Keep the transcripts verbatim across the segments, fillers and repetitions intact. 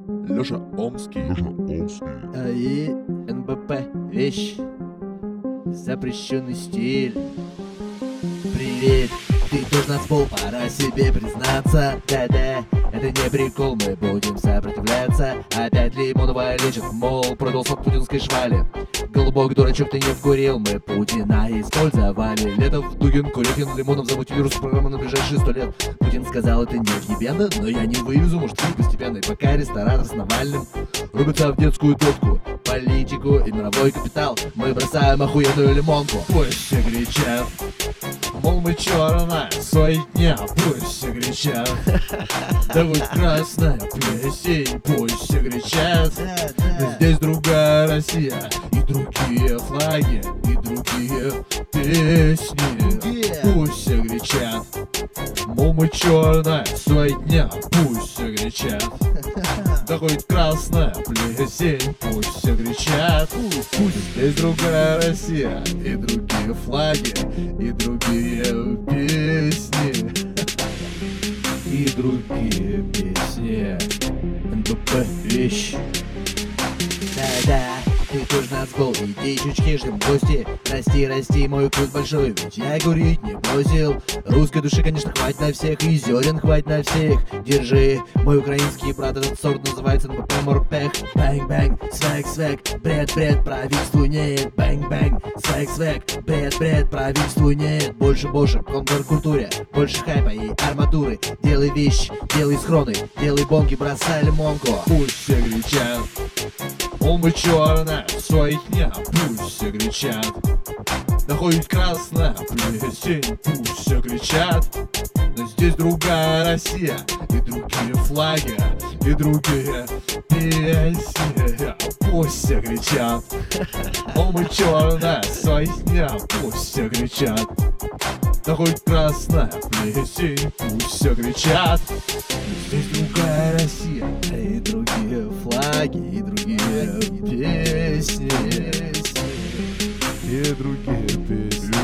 Лёша Омский. Лёша Омский. АИ, НБП, вещь, запрещенный стиль. Привет, ты тоже нацпол, пора себе признаться. Да-да, это не прикол, мы будем сопротивляться. Опять Лимонова лечит, мол, продался путинской швали. Голубок, дурачок, ты не вкурил, мы Путина использовали. Летов, Дугин, Курехин, Лимонов замутили русскую программу на ближайшие сто лет. Путин сказал, это не ебенно, но я не вывезу, может, и постепенно. И пока ресторатор с Навальным рубятся в детскую дотку, политику и мировой капитал, мы бросаем охуенную лимонку. Пусть все кричат, мол, мы черная сотня, пусть все кричат. Да хоть красная плесень, пусть все кричат. Но здесь другая Россия, и другие флаги, и другие песни. Пусть все кричат, мол, мы черная сотня, пусть все кричат. Да хоть красная плесень, пусть все кричат. Пусть здесь другая Россия, и другие флаги, и другие песни, и другие песни. НБП вещь. Да-да, ты тоже нацпол, иди чучки, ждем гости. Расти, расти, мой вкус большой, ведь я курить не бросил. Русской души, конечно, хватит на всех, и зерен хватит на всех. Держи, мой украинский брат, этот сорт называется НБП Морпех. Бэнг-бэнг, свэг-свэг, бред-бред, правительству нет. Бэнг-бэнг, свэг-свэг, бред-бред, правительству нет. Больше-больше контркультуре, больше хайпа и арматуры. Делай вещи, делай схроны, делай бонги, бросай лимонку. Пусть все кричат, мол, мы черная сотня, пусть все кричат. Да хоть красная плесень, пусть все кричат. Но здесь другая Россия, и другие флаги, и другие песни. Пусть все кричат, мол, мы черная сотня, пусть все кричат. Да хоть красная плесень, пусть все кричат. Но здесь другая Россия, и другие флаги, и другие песни, и другие песни.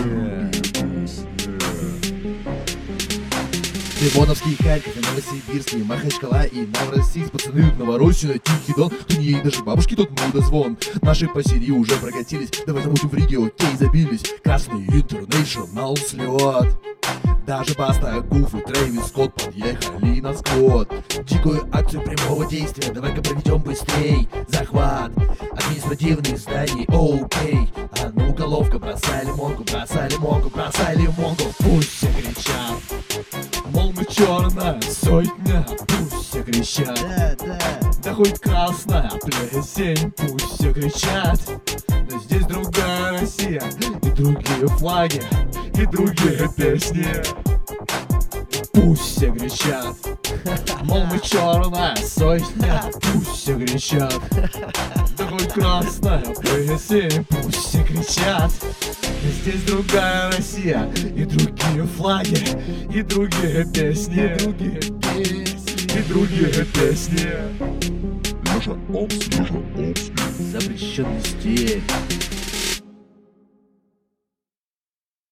Лимоновский, Харьков, и Новосибирский, Махачкала и Новороссийск. Пацаны, Новороссия, Тихий Дон, тут не ей даже бабушки тут мудозвон. Наши по Сирии уже прокатились, давай замутим в Риге, окей, забились. Красный Интернейшнл слет. Даже Баста, Гуф и Трэвис Скотт подъехали на скот. Дикую акцию прямого действия, давай-ка проведем быстрей. Захват административных зданий, окей. А ну, головка, бросай лимонку, бросай лимонку, бросай лимонку. Пусть все кричат, мол, мы черная сотня, пусть все кричат. Да, да. Да хоть красная плесень, пусть все кричат. Но здесь другая Россия, и другие флаги, и другие песни. Пусть все кричат, мол, мы черная сотня, пусть все кричат. Да хоть красная плесень, пусть все кричат. Но здесь другая Россия, и другие флаги, и другие песни, и другие песни, и другие песни. Лёша Омский. Лёша Омский. Запрещенный стиль.